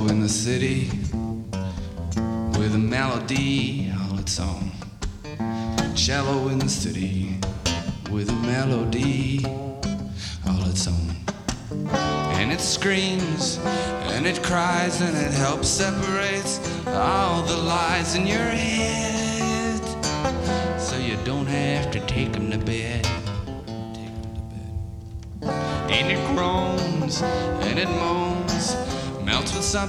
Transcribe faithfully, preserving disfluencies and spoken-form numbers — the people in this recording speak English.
Shallow in the city with a melody all its own. Shallow in the city with a melody all its own. And it screams and it cries and it helps separates all the lies in your head, so you don't have to take them to bed. Take 'em to bed. And it groans and it moans, melts with something